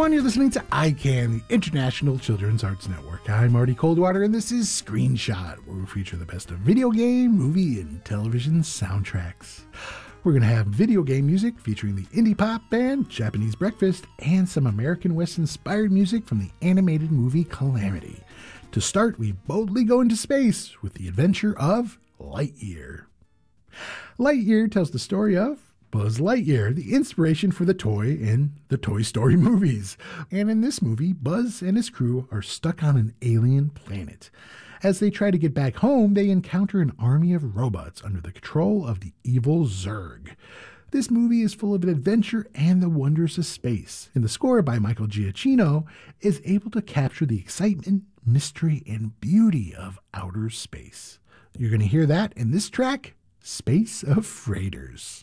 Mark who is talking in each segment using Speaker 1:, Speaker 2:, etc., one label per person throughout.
Speaker 1: everyone. You're listening to ICANN, the International Children's Arts Network. I'm Marty Coldwater, and this is Screenshot, where we feature the best of video game, movie, and television soundtracks. We're going to have video game music featuring the indie pop band Japanese Breakfast and some American West-inspired music from the animated movie Calamity. To start, we boldly go into space with the adventure of Lightyear. Lightyear tells the story of Buzz Lightyear, the inspiration for the toy in the Toy Story movies. And in this movie, Buzz and his crew are stuck on an alien planet. As they try to get back home, they encounter an army of robots under the control of the evil Zurg. This movie is full of adventure and the wonders of space, and the score by Michael Giacchino is able to capture the excitement, mystery, and beauty of outer space. You're going to hear that in this track, Space of Freighters.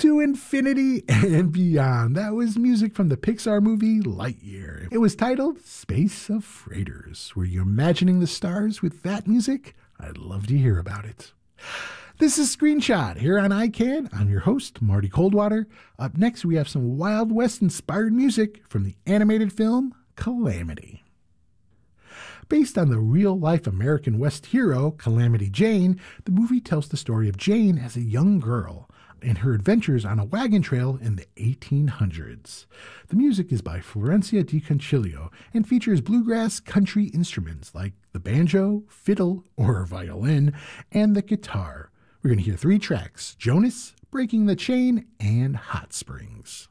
Speaker 1: To infinity and beyond. That was music from the Pixar movie Lightyear. It was titled Space of Freighters. Were you imagining the stars with that music? I'd love to hear about it. This is Screenshot here on iCan. I'm your host, Marty Coldwater. Up next, we have some Wild West-inspired music from the animated film Calamity. Based on the real-life American West hero, Calamity Jane, the movie tells the story of Jane as a young girl and her adventures on a wagon trail in the 1800s. The music is by Florencia Di Concilio and features bluegrass country instruments like the banjo, fiddle, or violin, and the guitar. We're going to hear 3 tracks: Jonas, Breaking the Chain, and Hot Springs.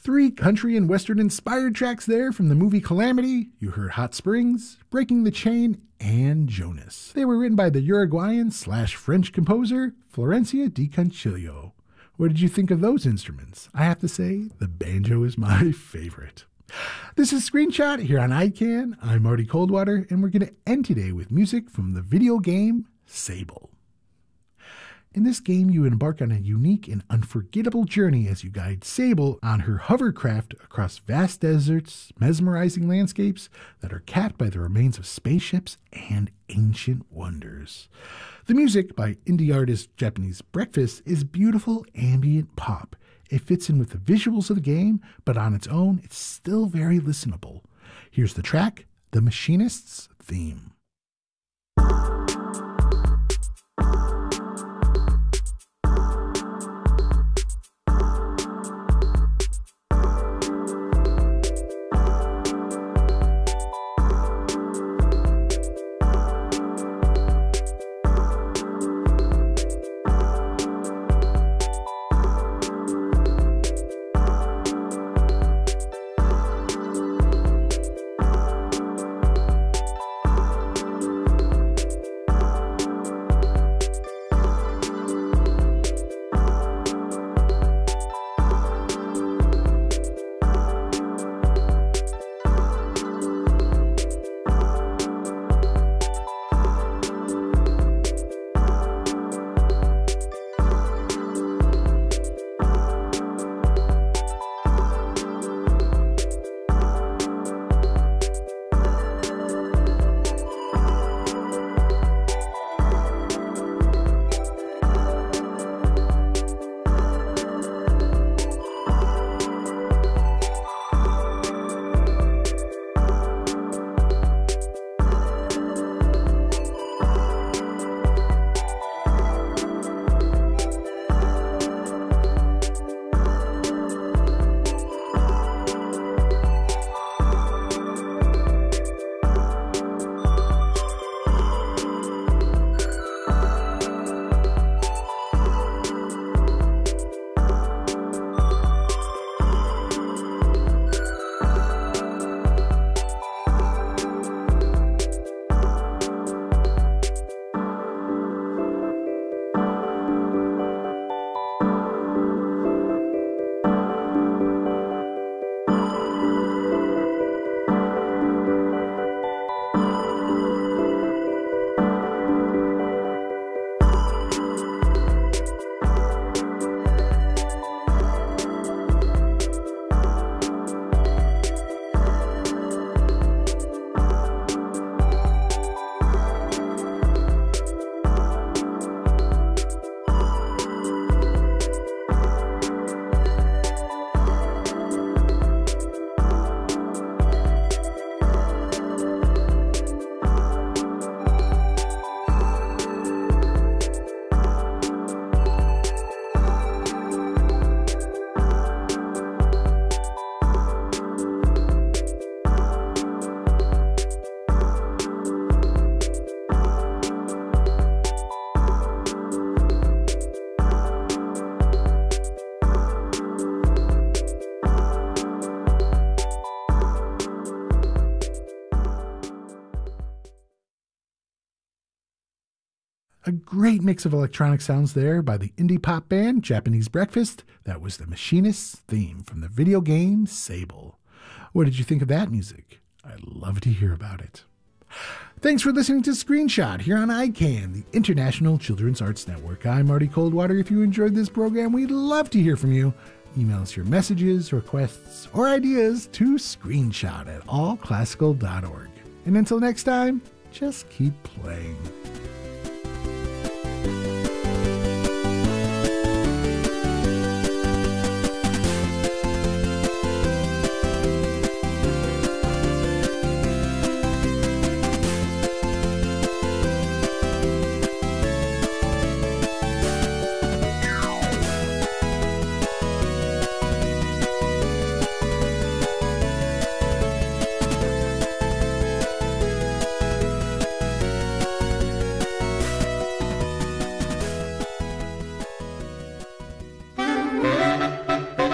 Speaker 1: 3 country and western inspired tracks there from the movie Calamity. You heard Hot Springs, Breaking the Chain, and Jonas. They were written by the Uruguayan/French composer Florencia Di Concilio. What did you think of those instruments? I have to say, the banjo is my favorite. This is Screenshot here on iCan. I'm Marty Coldwater, and we're going to end today with music from the video game Sable. In this game, you embark on a unique and unforgettable journey as you guide Sable on her hovercraft across vast deserts, mesmerizing landscapes that are capped by the remains of spaceships and ancient wonders. The music by indie artist Japanese Breakfast is beautiful ambient pop. It fits in with the visuals of the game, but on its own, it's still very listenable. Here's the track, The Machinist's Theme. A great mix of electronic sounds there by the indie pop band Japanese Breakfast. That was the Machinist's Theme from the video game Sable. What did you think of that music? I'd love to hear about it. Thanks for listening to Screenshot here on iCan, the International Children's Arts Network. I'm Marty Coldwater. If you enjoyed this program, we'd love to hear from you. Email us your messages, requests, or ideas to screenshot@allclassical.org. And until next time, just keep playing.